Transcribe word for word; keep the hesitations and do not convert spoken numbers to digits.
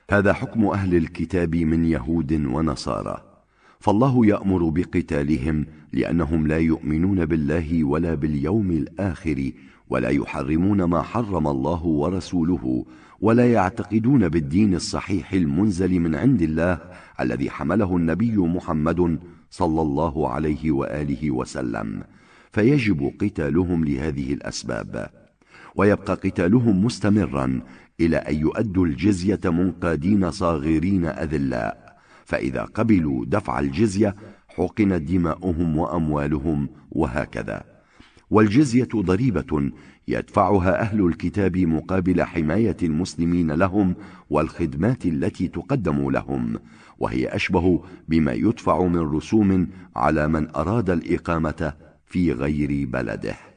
هذا حكم أهل الكتاب من يهود ونصارى، فالله يأمر بقتالهم لأنهم لا يؤمنون بالله ولا باليوم الآخر، ولا يحرمون ما حرم الله ورسوله، ولا يعتقدون بالدين الصحيح المنزل من عند الله الذي حمله النبي محمد صلى الله عليه وآله وسلم، فيجب قتالهم لهذه الأسباب. ويبقى قتالهم مستمرا إلى أن يؤدوا الجزية منقادين صاغرين أذلاء، فإذا قبلوا دفع الجزية حقنت دماؤهم وأموالهم، وهكذا. والجزية ضريبة يدفعها أهل الكتاب مقابل حماية المسلمين لهم والخدمات التي تقدم لهم، وهي أشبه بما يدفع من رسوم على من أراد الإقامة في غير بلده.